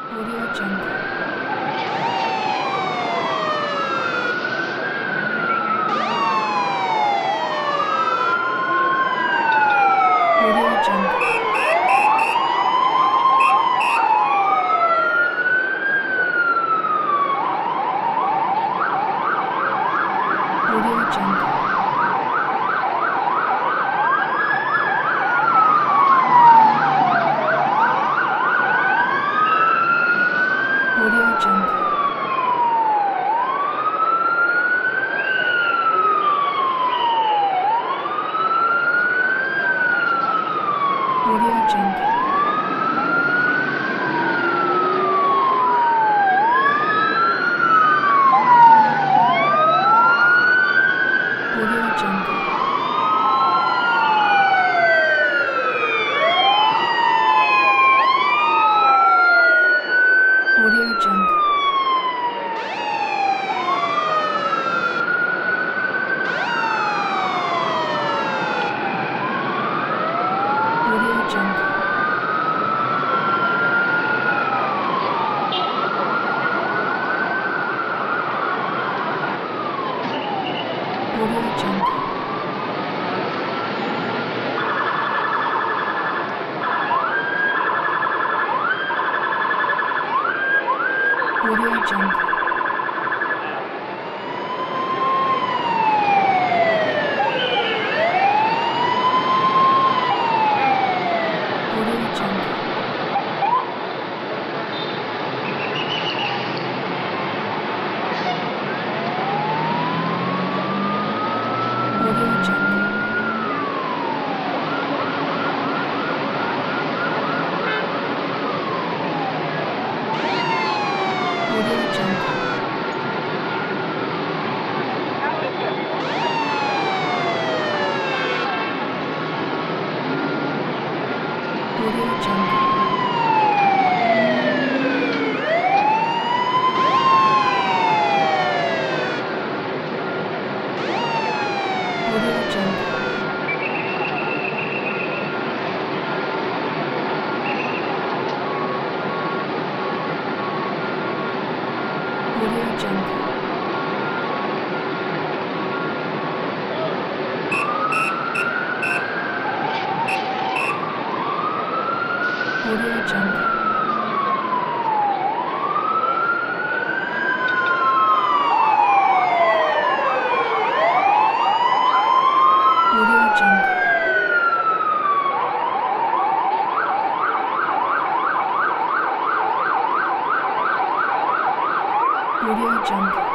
Audio Jungle. Audio Jungle. Audio Jungle. Audio Jungle. Audio Jungle. Audio Jungle. Audio Jungle. Audio Jungle. Audio Jungle. Audio Jungle. Audio Jungle. Audio Jungle. Audio Jungle. Audio Jungle. Audio Jungle. Audio Jungle. Audio Jungle. Audio Jungle. Audio Jungle.